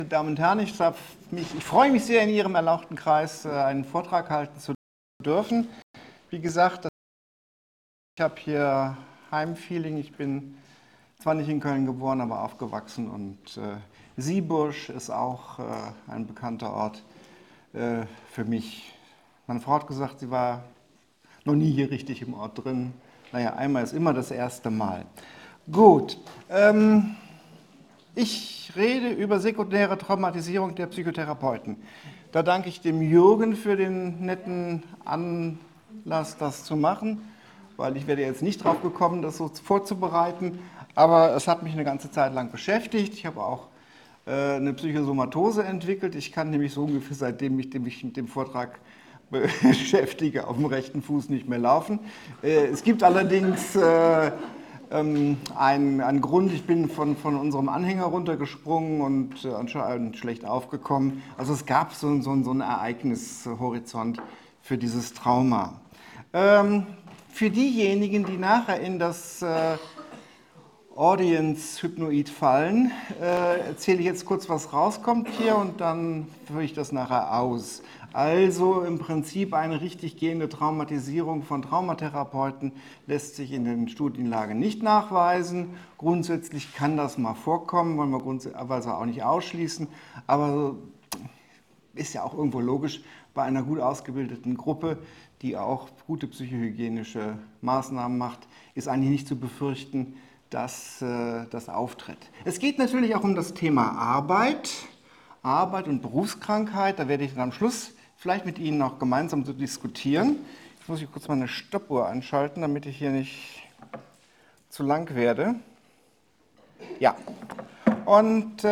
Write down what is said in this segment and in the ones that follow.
Meine Damen und Herren, ich freue mich sehr, in Ihrem erlauchten Kreis einen Vortrag halten zu dürfen. Wie gesagt, ich habe hier Heimfeeling. Ich bin zwar nicht in Köln geboren, aber aufgewachsen, und Siebusch ist auch ein bekannter Ort für mich. Meine Frau hat gesagt, sie war noch nie hier richtig im Ort drin. Naja, einmal ist immer das erste Mal. Gut. Ich rede über sekundäre Traumatisierung der Psychotherapeuten. Da danke ich dem Jürgen für den netten Anlass, das zu machen, weil ich wäre jetzt nicht drauf gekommen, das so vorzubereiten, aber es hat mich eine ganze Zeit lang beschäftigt. Ich habe auch eine Psychosomatose entwickelt. Ich kann nämlich so ungefähr, seitdem ich mich mit dem Vortrag beschäftige, auf dem rechten Fuß nicht mehr laufen. Es gibt allerdings ein Grund. Ich bin von unserem Anhänger runtergesprungen und anscheinend schlecht aufgekommen. Also es gab so einen Ereignishorizont für dieses Trauma. Für diejenigen, die nachher in das Audience-Hypnoid fallen, erzähle ich jetzt kurz, was rauskommt hier, und dann führe ich das nachher aus. Also im Prinzip eine richtig gehende Traumatisierung von Traumatherapeuten lässt sich in den Studienlagen nicht nachweisen. Grundsätzlich kann das mal vorkommen, wollen wir auch nicht ausschließen, aber ist ja auch irgendwo logisch, bei einer gut ausgebildeten Gruppe, die auch gute psychohygienische Maßnahmen macht, ist eigentlich nicht zu befürchten, dass das auftritt. Es geht natürlich auch um das Thema Arbeit und Berufskrankheit. Da werde ich dann am Schluss vielleicht mit Ihnen noch gemeinsam so diskutieren. Jetzt muss ich kurz mal eine Stoppuhr anschalten, damit ich hier nicht zu lang werde. Ja, und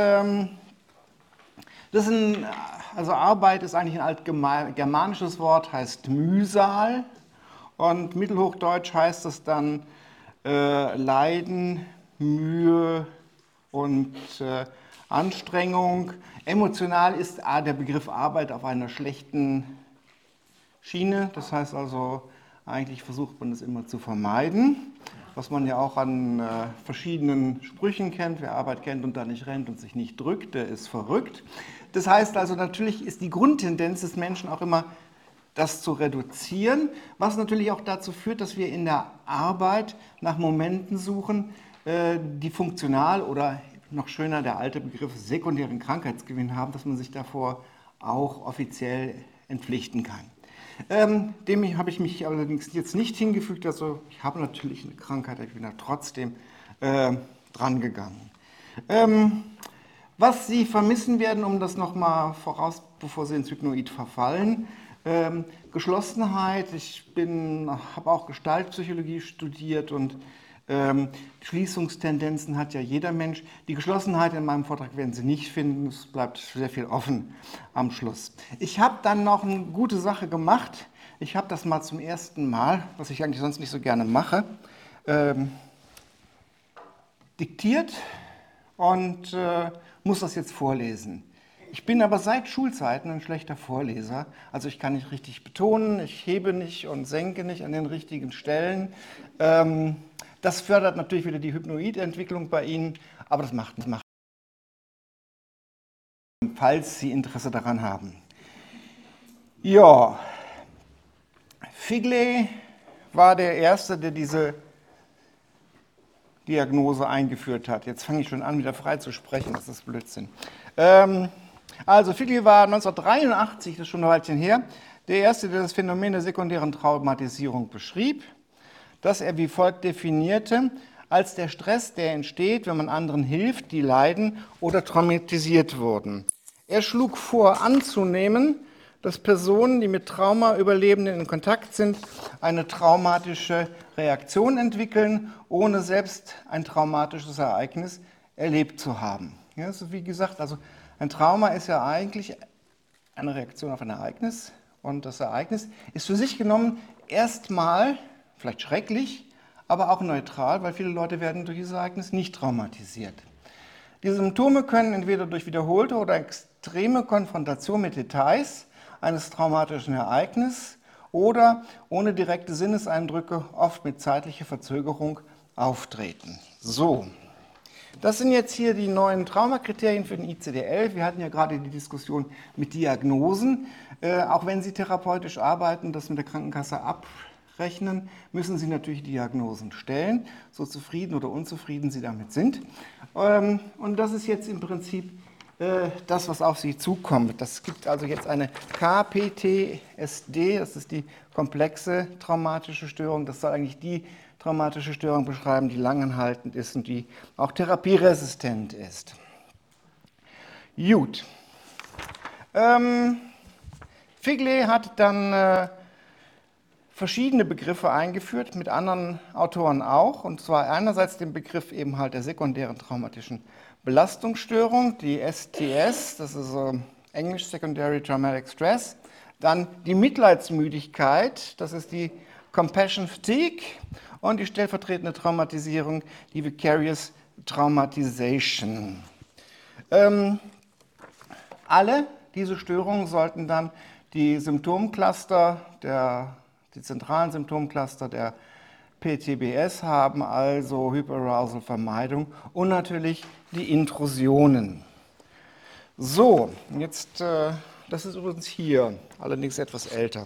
also Arbeit ist eigentlich ein altgermanisches Wort, heißt Mühsal, und mittelhochdeutsch heißt es dann Leiden, Mühe und Anstrengung. Emotional ist der Begriff Arbeit auf einer schlechten Schiene, das heißt also, eigentlich versucht man es immer zu vermeiden, was man ja auch an verschiedenen Sprüchen kennt. Wer Arbeit kennt und da nicht rennt und sich nicht drückt, der ist verrückt. Das heißt also, natürlich ist die Grundtendenz des Menschen auch immer, das zu reduzieren, was natürlich auch dazu führt, dass wir in der Arbeit nach Momenten suchen, die funktional oder noch schöner der alte Begriff sekundären Krankheitsgewinn haben, dass man sich davor auch offiziell entpflichten kann. Dem habe ich mich allerdings jetzt nicht hingefügt, also ich habe natürlich eine Krankheit, ich bin da trotzdem dran gegangen. Was Sie vermissen werden, um das nochmal voraus, bevor Sie ins Hypnoid verfallen, Geschlossenheit. Ich habe auch Gestaltpsychologie studiert, und Schließungstendenzen hat ja jeder Mensch. Die Geschlossenheit in meinem Vortrag werden Sie nicht finden, es bleibt sehr viel offen am Schluss. Ich habe dann noch eine gute Sache gemacht. Ich habe das mal zum ersten Mal, was ich eigentlich sonst nicht so gerne mache, diktiert und muss das jetzt vorlesen. Ich bin aber seit Schulzeiten ein schlechter Vorleser, also ich kann nicht richtig betonen, ich hebe nicht und senke nicht an den richtigen Stellen. Das fördert natürlich wieder die Hypnoidentwicklung bei Ihnen, aber das macht nichts, falls Sie Interesse daran haben. Ja, Figley war der Erste, der diese Diagnose eingeführt hat. Jetzt fange ich schon an, wieder frei zu sprechen, das ist Blödsinn. Also Figley war 1983, das ist schon ein Weilchen her, der Erste, der das Phänomen der sekundären Traumatisierung beschrieb, das er wie folgt definierte: als der Stress, der entsteht, wenn man anderen hilft, die leiden oder traumatisiert wurden. Er schlug vor, anzunehmen, dass Personen, die mit Trauma-Überlebenden in Kontakt sind, eine traumatische Reaktion entwickeln, ohne selbst ein traumatisches Ereignis erlebt zu haben. Ja, also wie gesagt, also ein Trauma ist ja eigentlich eine Reaktion auf ein Ereignis, und das Ereignis ist für sich genommen erstmal vielleicht schrecklich, aber auch neutral, weil viele Leute werden durch dieses Ereignis nicht traumatisiert. Die Symptome können entweder durch wiederholte oder extreme Konfrontation mit Details eines traumatischen Ereignisses oder ohne direkte Sinneseindrücke, oft mit zeitlicher Verzögerung, auftreten. So, Das sind jetzt hier die neuen Traumakriterien für den ICD-11. Wir hatten ja gerade die Diskussion mit Diagnosen. Auch wenn Sie therapeutisch arbeiten, das mit der Krankenkasse abrechnen, müssen Sie natürlich Diagnosen stellen, so zufrieden oder unzufrieden Sie damit sind. Und das ist jetzt im Prinzip das, was auf Sie zukommt. Das gibt also jetzt eine KPTSD, das ist die komplexe traumatische Störung. Das soll eigentlich die traumatische Störung beschreiben, die langanhaltend ist und die auch therapieresistent ist. Gut. Figley hat dann verschiedene Begriffe eingeführt, mit anderen Autoren auch, und zwar einerseits den Begriff eben halt der sekundären traumatischen Belastungsstörung, die STS, das ist Englisch Secondary Traumatic Stress, dann die Mitleidsmüdigkeit, das ist die Compassion Fatigue, und die stellvertretende Traumatisierung, die Vicarious Traumatization. Alle diese Störungen sollten dann die Symptomcluster, die zentralen Symptomcluster der PTBS haben, also Hyperarousal-Vermeidung und natürlich die Intrusionen. So, jetzt, das ist übrigens hier, allerdings etwas älter.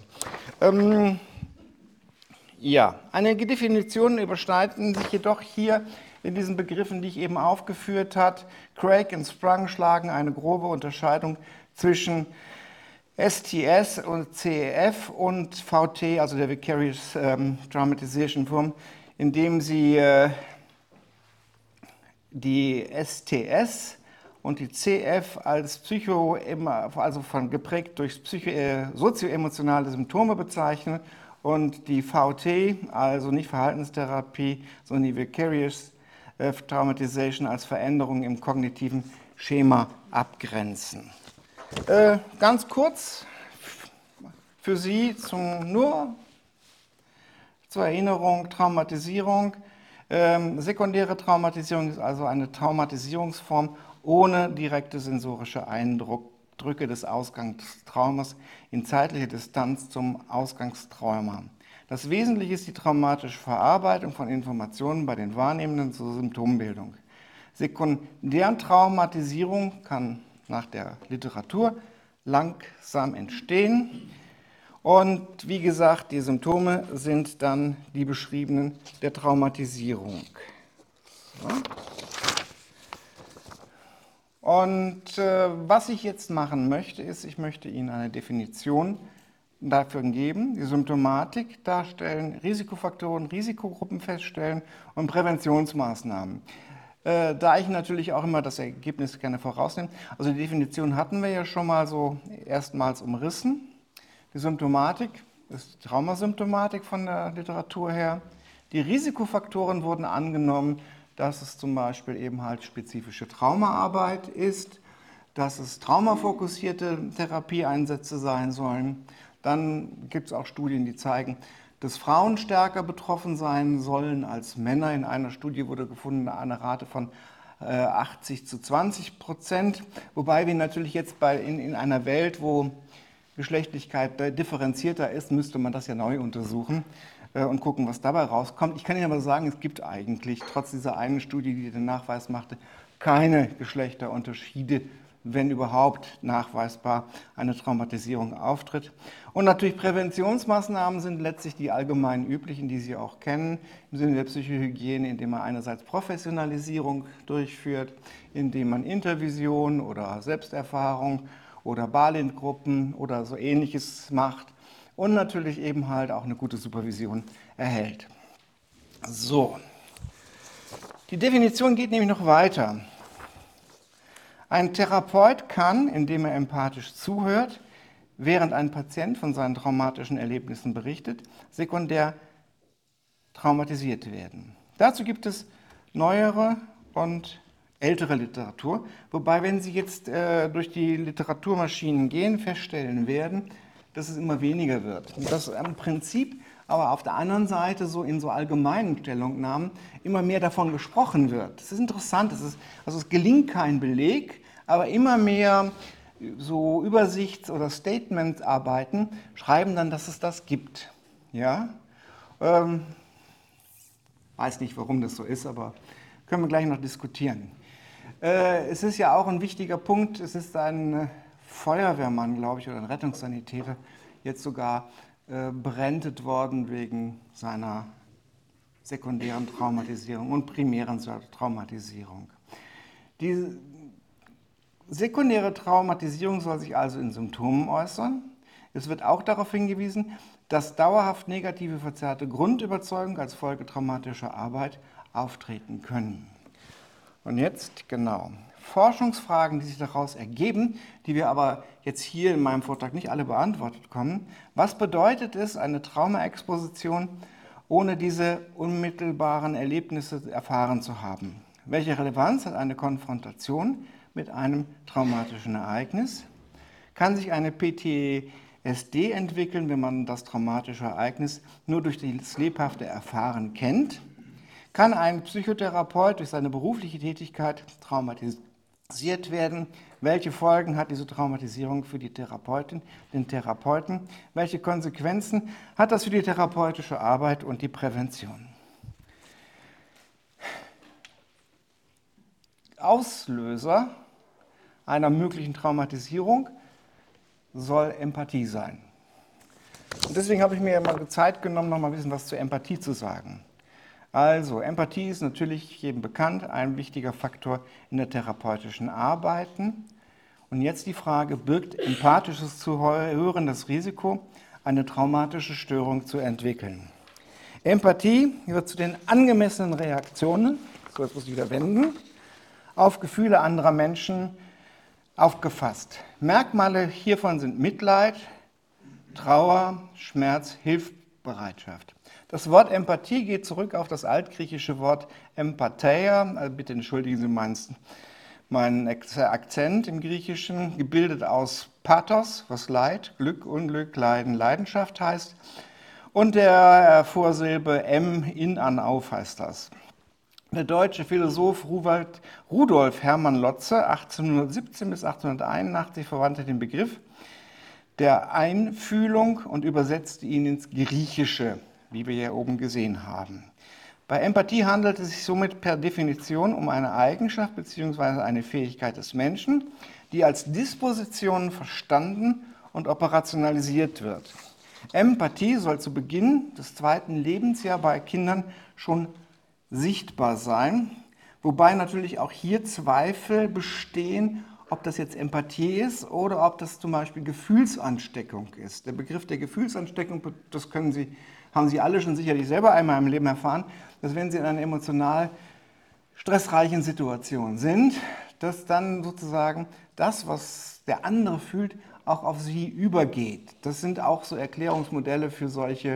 Ja, einige Definitionen überschneiden sich jedoch hier in diesen Begriffen, die ich eben aufgeführt habe. Craig und Sprung schlagen eine grobe Unterscheidung zwischen STS und CEF und VT, also der Vicarious Traumatization Form, indem sie die STS und die CF als geprägt durch sozioemotionale Symptome bezeichnen und die VT, also nicht Verhaltenstherapie, sondern die Vicarious Traumatization als Veränderung im kognitiven Schema abgrenzen. Ganz kurz für Sie nur zur Erinnerung: Traumatisierung. Sekundäre Traumatisierung ist also eine Traumatisierungsform ohne direkte sensorische Eindrücke des Ausgangstraumas in zeitlicher Distanz zum Ausgangstrauma. Das Wesentliche ist die traumatische Verarbeitung von Informationen bei den Wahrnehmenden zur Symptombildung. Sekundärtraumatisierung kann nach der Literatur langsam entstehen. Und wie gesagt, die Symptome sind dann die beschriebenen der Traumatisierung. Und was ich jetzt machen möchte, ist, ich möchte Ihnen eine Definition dafür geben, die Symptomatik darstellen, Risikofaktoren, Risikogruppen feststellen und Präventionsmaßnahmen. Da ich natürlich auch immer das Ergebnis gerne vorausnehme. Also die Definition hatten wir ja schon mal so erstmals umrissen. Die Symptomatik ist die Traumasymptomatik von der Literatur her. Die Risikofaktoren wurden angenommen, dass es zum Beispiel eben halt spezifische Traumaarbeit ist, dass es traumafokussierte Therapieeinsätze sein sollen. Dann gibt es auch Studien, die zeigen, dass Frauen stärker betroffen sein sollen als Männer. In einer Studie wurde gefunden eine Rate von 80-20%, wobei wir natürlich jetzt in einer Welt, wo Geschlechtlichkeit differenzierter ist, müsste man das ja neu untersuchen und gucken, was dabei rauskommt. Ich kann Ihnen aber sagen, es gibt eigentlich, trotz dieser einen Studie, die den Nachweis machte, keine Geschlechterunterschiede, wenn überhaupt nachweisbar eine Traumatisierung auftritt. Und natürlich Präventionsmaßnahmen sind letztlich die allgemein üblichen, die Sie auch kennen, im Sinne der Psychohygiene, indem man einerseits Professionalisierung durchführt, indem man Intervision oder Selbsterfahrung oder Balint-Gruppen oder so Ähnliches macht und natürlich eben halt auch eine gute Supervision erhält. So, die Definition geht nämlich noch weiter. Ein Therapeut kann, indem er empathisch zuhört, während ein Patient von seinen traumatischen Erlebnissen berichtet, sekundär traumatisiert werden. Dazu gibt es neuere und ältere Literatur, wobei, wenn Sie jetzt durch die Literaturmaschinen gehen, feststellen werden, dass es immer weniger wird. Und dass im Prinzip aber auf der anderen Seite so in so allgemeinen Stellungnahmen immer mehr davon gesprochen wird. Das ist interessant, es gelingt kein Beleg, aber immer mehr so Übersichts- oder Statementarbeiten schreiben dann, dass es das gibt. Ja? Weiß nicht, warum das so ist, aber Können wir gleich noch diskutieren. Es ist ja auch ein wichtiger Punkt, es ist ein Feuerwehrmann, glaube ich, oder ein Rettungssanitäter, jetzt sogar berentet worden wegen seiner sekundären Traumatisierung und primären Traumatisierung. Die sekundäre Traumatisierung soll sich also in Symptomen äußern. Es wird auch darauf hingewiesen, dass dauerhaft negative verzerrte Grundüberzeugungen als Folge traumatischer Arbeit auftreten können. Und jetzt, genau, Forschungsfragen, die sich daraus ergeben, die wir aber jetzt hier in meinem Vortrag nicht alle beantwortet bekommen. Was bedeutet es, eine Traumaexposition ohne diese unmittelbaren Erlebnisse erfahren zu haben? Welche Relevanz hat eine Konfrontation mit einem traumatischen Ereignis? Kann sich eine PTSD entwickeln, wenn man das traumatische Ereignis nur durch das lebhafte Erfahren kennt? Kann ein Psychotherapeut durch seine berufliche Tätigkeit traumatisiert werden? Welche Folgen hat diese Traumatisierung für die Therapeutin, den Therapeuten? Welche Konsequenzen hat das für die therapeutische Arbeit und die Prävention? Auslöser einer möglichen Traumatisierung soll Empathie sein. Und deswegen habe ich mir mal Zeit genommen, noch mal ein bisschen was zur Empathie zu sagen. Also, Empathie ist natürlich jedem bekannt, ein wichtiger Faktor in der therapeutischen Arbeiten. Und jetzt die Frage, birgt empathisches Zuhören das Risiko, eine traumatische Störung zu entwickeln? Empathie wird zu den angemessenen Reaktionen, so jetzt muss ich wieder wenden, auf Gefühle anderer Menschen aufgefasst. Merkmale hiervon sind Mitleid, Trauer, Schmerz, Hilfsbereitschaft. Das Wort Empathie geht zurück auf das altgriechische Wort Empatheia, also bitte entschuldigen Sie meinen Akzent im Griechischen, gebildet aus Pathos, was Leid, Glück, Unglück, Leiden, Leidenschaft heißt, und der Vorsilbe M, in, an, auf heißt das. Der deutsche Philosoph Rudolf Hermann Lotze, 1817 bis 1881, verwandte den Begriff der Einfühlung und übersetzte ihn ins Griechische, wie wir hier oben gesehen haben. Bei Empathie handelt es sich somit per Definition um eine Eigenschaft bzw. eine Fähigkeit des Menschen, die als Disposition verstanden und operationalisiert wird. Empathie soll zu Beginn des 2. Lebensjahres bei Kindern schon sichtbar sein, wobei natürlich auch hier Zweifel bestehen, ob das jetzt Empathie ist oder ob das zum Beispiel Gefühlsansteckung ist. Der Begriff der Gefühlsansteckung, das haben Sie alle schon sicherlich selber einmal im Leben erfahren, dass wenn Sie in einer emotional stressreichen Situation sind, dass dann sozusagen das, was der andere fühlt, auch auf Sie übergeht. Das sind auch so Erklärungsmodelle für solche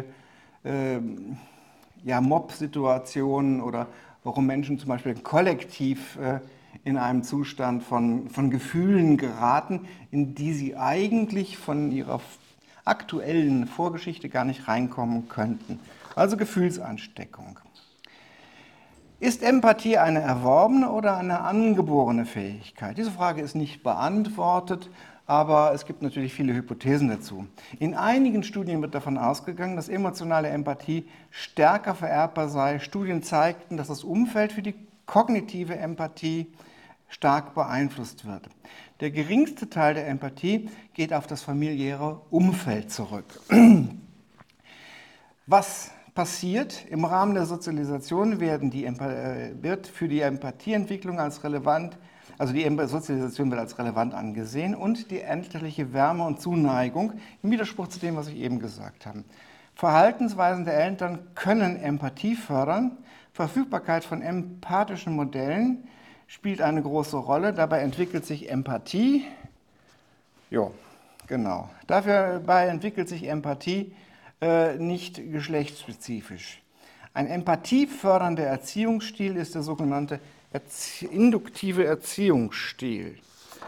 Mob-Situationen oder warum Menschen zum Beispiel kollektiv in einem Zustand von Gefühlen geraten, in die sie eigentlich von ihrer aktuellen Vorgeschichte gar nicht reinkommen könnten. Also Gefühlsansteckung. Ist Empathie eine erworbene oder eine angeborene Fähigkeit? Diese Frage ist nicht beantwortet, aber es gibt natürlich viele Hypothesen dazu. In einigen Studien wird davon ausgegangen, dass emotionale Empathie stärker vererbbar sei. Studien zeigten, dass das Umfeld für die kognitive Empathie stark beeinflusst wird. Der geringste Teil der Empathie geht auf das familiäre Umfeld zurück. Was passiert? Im Rahmen der Sozialisation wird für die Empathieentwicklung als relevant, also die Sozialisation wird als relevant angesehen und die elterliche Wärme und Zuneigung im Widerspruch zu dem, was ich eben gesagt habe. Verhaltensweisen der Eltern können Empathie fördern. Verfügbarkeit von empathischen Modellen spielt eine große Rolle. Dabei entwickelt sich Empathie. Dabei entwickelt sich Empathie nicht geschlechtsspezifisch. Ein empathiefördernder Erziehungsstil ist der sogenannte induktive Erziehungsstil,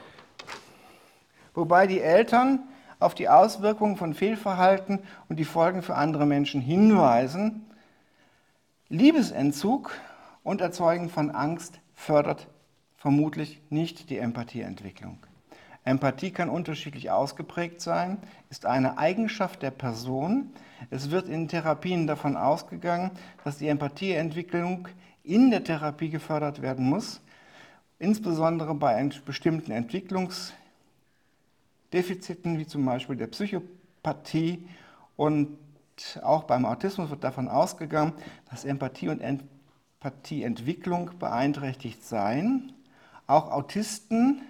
wobei die Eltern auf die Auswirkungen von Fehlverhalten und die Folgen für andere Menschen hinweisen. Liebesentzug und Erzeugen von Angst fördert vermutlich nicht die Empathieentwicklung. Empathie kann unterschiedlich ausgeprägt sein, ist eine Eigenschaft der Person. Es wird in Therapien davon ausgegangen, dass die Empathieentwicklung in der Therapie gefördert werden muss, insbesondere bei bestimmten Entwicklungsdefiziten, wie zum Beispiel der Psychopathie, und auch beim Autismus wird davon ausgegangen, dass Empathie und Empathieentwicklung beeinträchtigt seien. Auch Autisten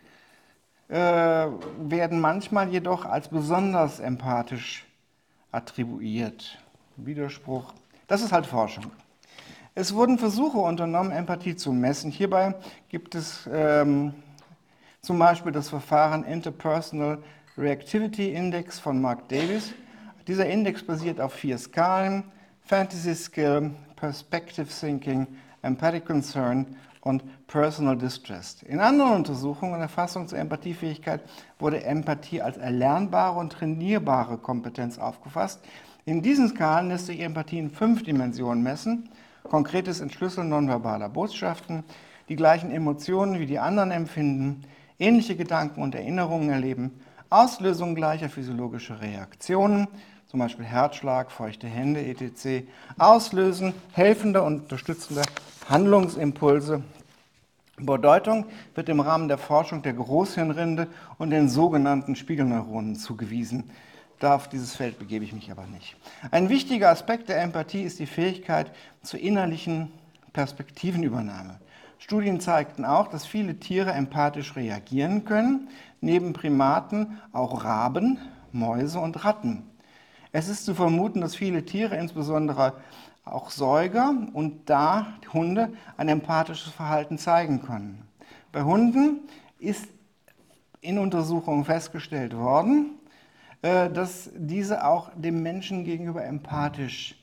werden manchmal jedoch als besonders empathisch attribuiert. Widerspruch. Das ist halt Forschung. Es wurden Versuche unternommen, Empathie zu messen. Hierbei gibt es zum Beispiel das Verfahren Interpersonal Reactivity Index von Mark Davis. Dieser Index basiert auf 4 Skalen: Fantasy Skill, Perspective Thinking, Empathic Concern und Personal Distress. In anderen Untersuchungen und Erfassungen zur Empathiefähigkeit wurde Empathie als erlernbare und trainierbare Kompetenz aufgefasst. In diesen Skalen lässt sich Empathie in 5 Dimensionen messen: konkretes Entschlüsseln nonverbaler Botschaften, die gleichen Emotionen wie die anderen empfinden, ähnliche Gedanken und Erinnerungen erleben, Auslösung gleicher physiologischer Reaktionen, zum Beispiel Herzschlag, feuchte Hände etc., Auslösen helfender und unterstützender Handlungsimpulse. Bedeutung wird im Rahmen der Forschung der Großhirnrinde und den sogenannten Spiegelneuronen zugewiesen. Auf dieses Feld begebe ich mich aber nicht. Ein wichtiger Aspekt der Empathie ist die Fähigkeit zur innerlichen Perspektivenübernahme. Studien zeigten auch, dass viele Tiere empathisch reagieren können, neben Primaten auch Raben, Mäuse und Ratten. Es ist zu vermuten, dass viele Tiere, insbesondere auch Säuger und Hunde, ein empathisches Verhalten zeigen können. Bei Hunden ist in Untersuchungen festgestellt worden, dass diese auch dem Menschen gegenüber empathisch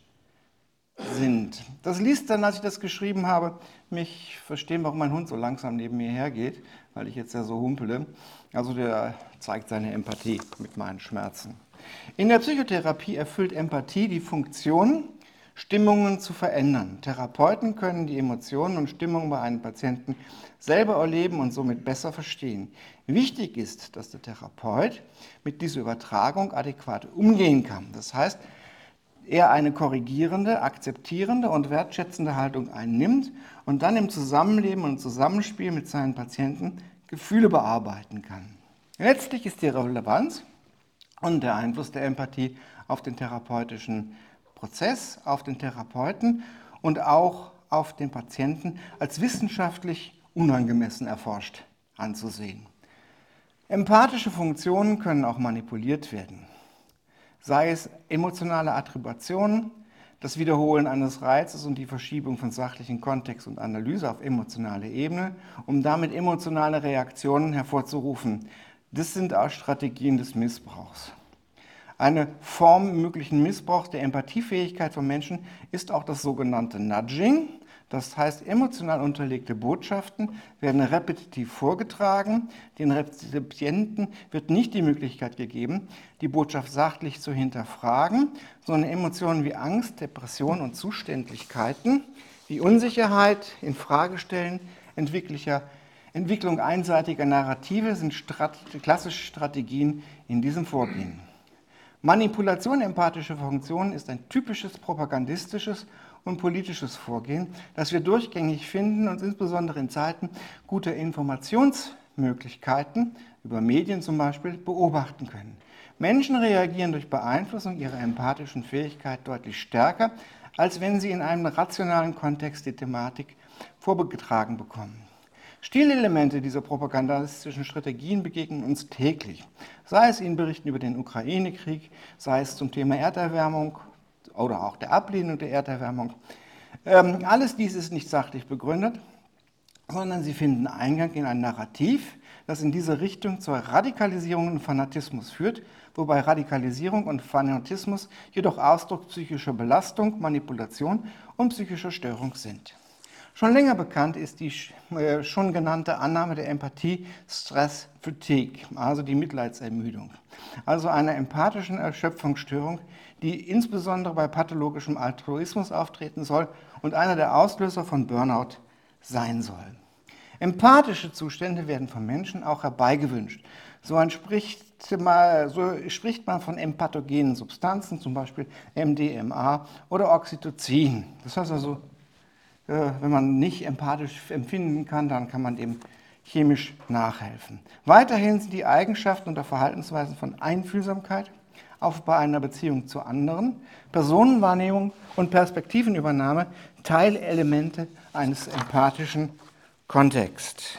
sind. Das ließ dann, als ich das geschrieben habe, mich verstehen, warum mein Hund so langsam neben mir hergeht, weil ich jetzt ja so humpele. Also der zeigt seine Empathie mit meinen Schmerzen. In der Psychotherapie erfüllt Empathie die Funktion, Stimmungen zu verändern. Therapeuten können die Emotionen und Stimmungen bei einem Patienten selber erleben und somit besser verstehen. Wichtig ist, dass der Therapeut mit dieser Übertragung adäquat umgehen kann. Das heißt, er eine korrigierende, akzeptierende und wertschätzende Haltung einnimmt und dann im Zusammenleben und Zusammenspiel mit seinen Patienten Gefühle bearbeiten kann. Letztlich ist die Relevanz und der Einfluss der Empathie auf den therapeutischen Prozess, auf den Therapeuten und auch auf den Patienten als wissenschaftlich unangemessen erforscht anzusehen. Empathische Funktionen können auch manipuliert werden. Sei es emotionale Attributionen, das Wiederholen eines Reizes und die Verschiebung von sachlichen Kontext und Analyse auf emotionale Ebene, um damit emotionale Reaktionen hervorzurufen. Das sind auch Strategien des Missbrauchs. Eine Form möglichen Missbrauchs der Empathiefähigkeit von Menschen ist auch das sogenannte Nudging. Das heißt, emotional unterlegte Botschaften werden repetitiv vorgetragen. Den Rezipienten wird nicht die Möglichkeit gegeben, die Botschaft sachlich zu hinterfragen, sondern Emotionen wie Angst, Depression und Zuständigkeiten, wie Unsicherheit, Infragestellen, Entwicklung einseitiger Narrative sind klassische Strategien in diesem Vorgehen. Manipulation empathischer Funktionen ist ein typisches propagandistisches und politisches Vorgehen, das wir durchgängig finden und insbesondere in Zeiten guter Informationsmöglichkeiten, über Medien zum Beispiel, beobachten können. Menschen reagieren durch Beeinflussung ihrer empathischen Fähigkeit deutlich stärker, als wenn sie in einem rationalen Kontext die Thematik vorgetragen bekommen. Stilelemente dieser propagandistischen Strategien begegnen uns täglich, sei es in Berichten über den Ukraine-Krieg, sei es zum Thema Erderwärmung oder auch der Ablehnung der Erderwärmung. Alles dies ist nicht sachlich begründet, sondern sie finden Eingang in ein Narrativ, das in diese Richtung zur Radikalisierung und Fanatismus führt, wobei Radikalisierung und Fanatismus jedoch Ausdruck psychischer Belastung, Manipulation und psychischer Störung sind. Schon länger bekannt ist die schon genannte Annahme der Empathie Stress Fatigue, also die Mitleidsermüdung, also einer empathischen Erschöpfungsstörung, die insbesondere bei pathologischem Altruismus auftreten soll und einer der Auslöser von Burnout sein soll. Empathische Zustände werden von Menschen auch herbeigewünscht. So spricht man von empathogenen Substanzen, zum Beispiel MDMA oder Oxytocin. Das heißt also Wenn man nicht empathisch empfinden kann, dann kann man dem chemisch nachhelfen. Weiterhin sind die Eigenschaften oder Verhaltensweisen von Einfühlsamkeit, Aufbau einer Beziehung zu anderen, Personenwahrnehmung und Perspektivenübernahme Teilelemente eines empathischen Kontexts.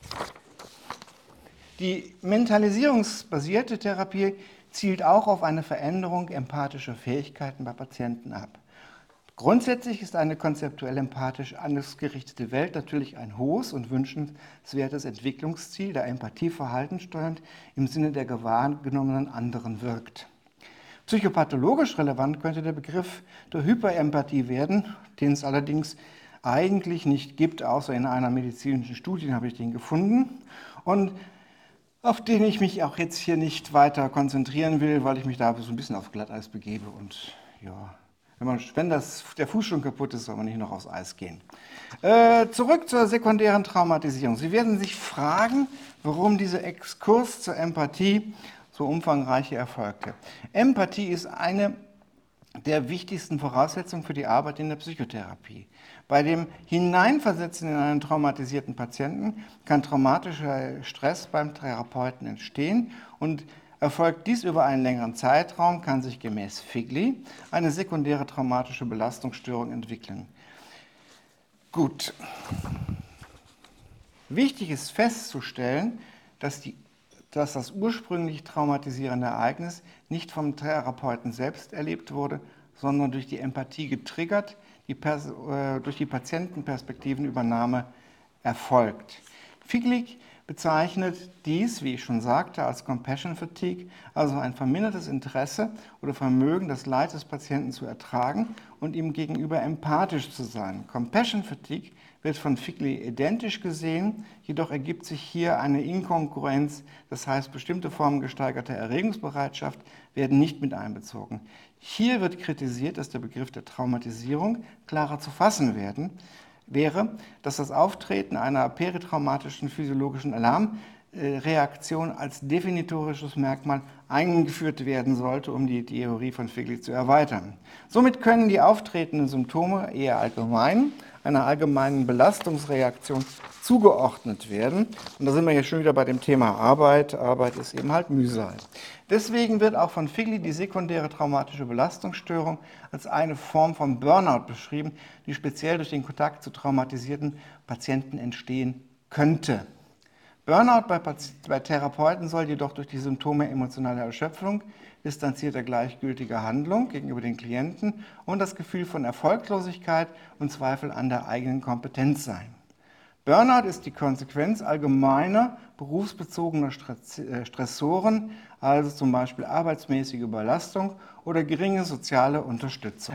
Die mentalisierungsbasierte Therapie zielt auch auf eine Veränderung empathischer Fähigkeiten bei Patienten ab. Grundsätzlich ist eine konzeptuell empathisch ausgerichtete Welt natürlich ein hohes und wünschenswertes Entwicklungsziel, da Empathie verhaltenssteuernd im Sinne der wahrgenommenen anderen wirkt. Psychopathologisch relevant könnte der Begriff der Hyperempathie werden, den es allerdings eigentlich nicht gibt, außer in einer medizinischen Studie habe ich den gefunden und auf den ich mich auch jetzt hier nicht weiter konzentrieren will, weil ich mich da so ein bisschen auf Glatteis begebe und ja, wenn der Fuß schon kaputt ist, soll man nicht noch aufs Eis gehen. Zurück zur sekundären Traumatisierung. Sie werden sich fragen, warum dieser Exkurs zur Empathie so umfangreich erfolgte. Empathie ist eine der wichtigsten Voraussetzungen für die Arbeit in der Psychotherapie. Bei dem Hineinversetzen in einen traumatisierten Patienten kann traumatischer Stress beim Therapeuten entstehen und erfolgt dies über einen längeren Zeitraum, kann sich gemäß Figley eine sekundäre traumatische Belastungsstörung entwickeln. Gut. Wichtig ist festzustellen, dass das ursprünglich traumatisierende Ereignis nicht vom Therapeuten selbst erlebt wurde, sondern durch die Empathie getriggert, durch die Patientenperspektivenübernahme erfolgt. Figley bezeichnet dies, wie ich schon sagte, als Compassion Fatigue, also ein vermindertes Interesse oder Vermögen, das Leid des Patienten zu ertragen und ihm gegenüber empathisch zu sein. Compassion Fatigue wird von Figley identisch gesehen, jedoch ergibt sich hier eine Inkongruenz, das heißt, bestimmte Formen gesteigerter Erregungsbereitschaft werden nicht mit einbezogen. Hier wird kritisiert, dass der Begriff der Traumatisierung klarer zu fassen wäre, dass das Auftreten einer peritraumatischen physiologischen Alarmreaktion als definitorisches Merkmal eingeführt werden sollte, um die Theorie von Figley zu erweitern. Somit können die auftretenden Symptome eher allgemein einer allgemeinen Belastungsreaktion zugeordnet werden. Und da sind wir jetzt schon wieder bei dem Thema Arbeit. Arbeit ist eben halt Mühsal. Deswegen wird auch von Figley die sekundäre traumatische Belastungsstörung als eine Form von Burnout beschrieben, die speziell durch den Kontakt zu traumatisierten Patienten entstehen könnte. Burnout bei Therapeuten soll jedoch durch die Symptome emotionaler Erschöpfung, distanzierter gleichgültiger Handlung gegenüber den Klienten und das Gefühl von Erfolglosigkeit und Zweifel an der eigenen Kompetenz sein. Burnout ist die Konsequenz allgemeiner berufsbezogener Stressoren, also zum Beispiel arbeitsmäßige Überlastung oder geringe soziale Unterstützung.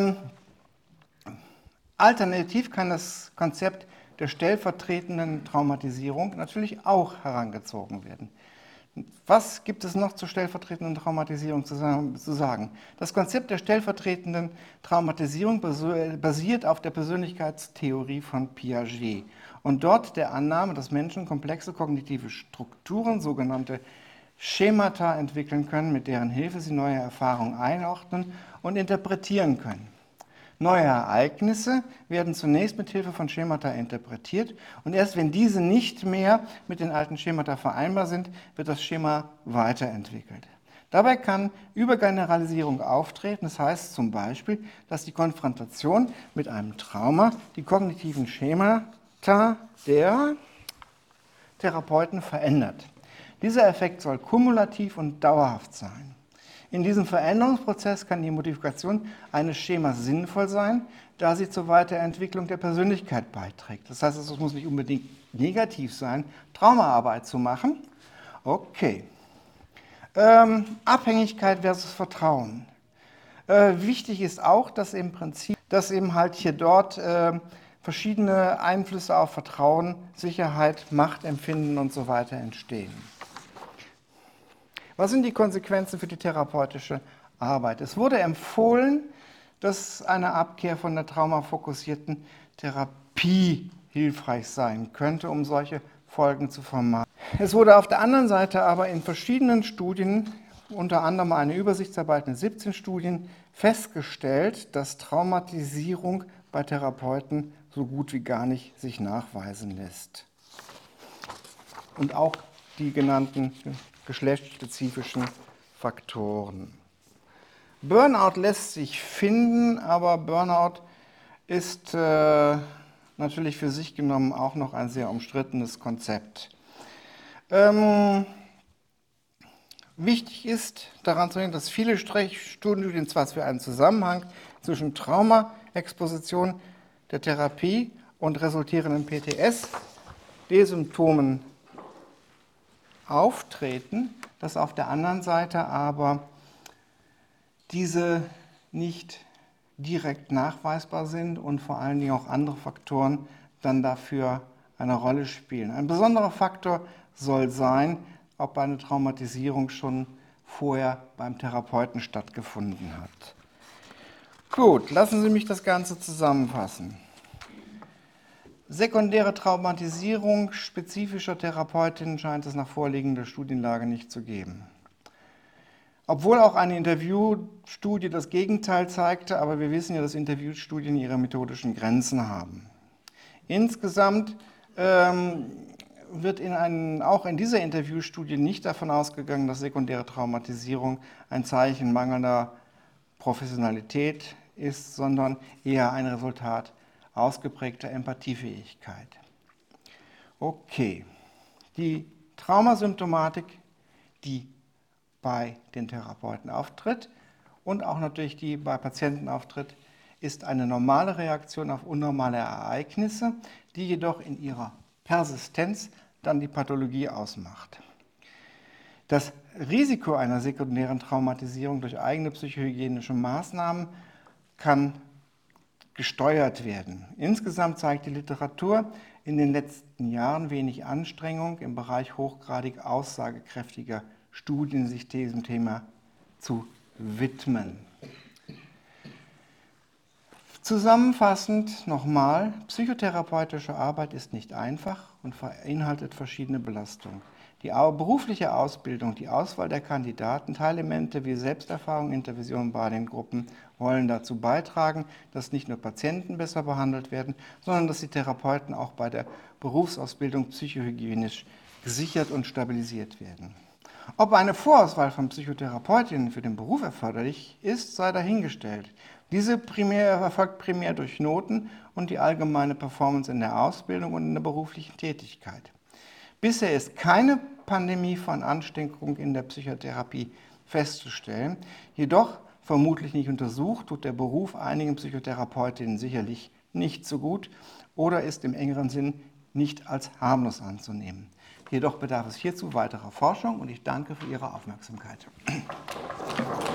Alternativ kann das Konzept der stellvertretenden Traumatisierung natürlich auch herangezogen werden. Was gibt es noch zur stellvertretenden Traumatisierung zu sagen? Das Konzept der stellvertretenden Traumatisierung basiert auf der Persönlichkeitstheorie von Piaget und dort der Annahme, dass Menschen komplexe kognitive Strukturen, sogenannte Schemata, entwickeln können, mit deren Hilfe sie neue Erfahrungen einordnen und interpretieren können. Neue Ereignisse werden zunächst mit Hilfe von Schemata interpretiert und erst wenn diese nicht mehr mit den alten Schemata vereinbar sind, wird das Schema weiterentwickelt. Dabei kann Übergeneralisierung auftreten, das heißt zum Beispiel, dass die Konfrontation mit einem Trauma die kognitiven Schemata der Therapeuten verändert. Dieser Effekt soll kumulativ und dauerhaft sein. In diesem Veränderungsprozess kann die Modifikation eines Schemas sinnvoll sein, da sie zur Weiterentwicklung der Persönlichkeit beiträgt. Das heißt, es muss nicht unbedingt negativ sein, Traumaarbeit zu machen. Okay. Abhängigkeit versus Vertrauen. Wichtig ist auch, dass im Prinzip, dass eben halt hier dort verschiedene Einflüsse auf Vertrauen, Sicherheit, Machtempfinden und so weiter entstehen. Was sind die Konsequenzen für die therapeutische Arbeit? Es wurde empfohlen, dass eine Abkehr von der traumafokussierten Therapie hilfreich sein könnte, um solche Folgen zu vermeiden. Es wurde auf der anderen Seite aber in verschiedenen Studien, unter anderem eine Übersichtsarbeit mit 17 Studien, festgestellt, dass Traumatisierung bei Therapeuten so gut wie gar nicht sich nachweisen lässt. Und auch die genannten geschlechtsspezifischen Faktoren. Burnout lässt sich finden, aber Burnout ist natürlich für sich genommen auch noch ein sehr umstrittenes Konzept. Wichtig ist daran zu denken, dass viele Studien zwar für einen Zusammenhang zwischen Traumaexposition der Therapie und resultierenden PTSD-Symptomen auftreten, dass auf der anderen Seite aber diese nicht direkt nachweisbar sind und vor allen Dingen auch andere Faktoren dann dafür eine Rolle spielen. Ein besonderer Faktor soll sein, ob eine Traumatisierung schon vorher beim Therapeuten stattgefunden hat. Gut, lassen Sie mich das Ganze zusammenfassen. Sekundäre Traumatisierung spezifischer Therapeutinnen scheint es nach vorliegender Studienlage nicht zu geben. Obwohl auch eine Interviewstudie das Gegenteil zeigte, aber wir wissen ja, dass Interviewstudien ihre methodischen Grenzen haben. Insgesamt wird auch in dieser Interviewstudie nicht davon ausgegangen, dass sekundäre Traumatisierung ein Zeichen mangelnder Professionalität ist, sondern eher ein Resultat ausgeprägter Empathiefähigkeit. Okay, die Traumasymptomatik, die bei den Therapeuten auftritt und auch natürlich die bei Patienten auftritt, ist eine normale Reaktion auf unnormale Ereignisse, die jedoch in ihrer Persistenz dann die Pathologie ausmacht. Das Risiko einer sekundären Traumatisierung durch eigene psychohygienische Maßnahmen kann gesteuert werden. Insgesamt zeigt die Literatur in den letzten Jahren wenig Anstrengung im Bereich hochgradig aussagekräftiger Studien, sich diesem Thema zu widmen. Zusammenfassend nochmal, psychotherapeutische Arbeit ist nicht einfach und beinhaltet verschiedene Belastungen. Die berufliche Ausbildung, die Auswahl der Kandidaten, Teilelemente wie Selbsterfahrung, Intervision bei den Gruppen wollen dazu beitragen, dass nicht nur Patienten besser behandelt werden, sondern dass die Therapeuten auch bei der Berufsausbildung psychohygienisch gesichert und stabilisiert werden. Ob eine Vorauswahl von Psychotherapeutinnen für den Beruf erforderlich ist, sei dahingestellt. Diese erfolgt primär durch Noten und die allgemeine Performance in der Ausbildung und in der beruflichen Tätigkeit. Bisher ist keine Pandemie von Ansteckung in der Psychotherapie festzustellen, jedoch vermutlich nicht untersucht, tut der Beruf einigen Psychotherapeutinnen sicherlich nicht so gut oder ist im engeren Sinn nicht als harmlos anzunehmen. Jedoch bedarf es hierzu weiterer Forschung und ich danke für Ihre Aufmerksamkeit.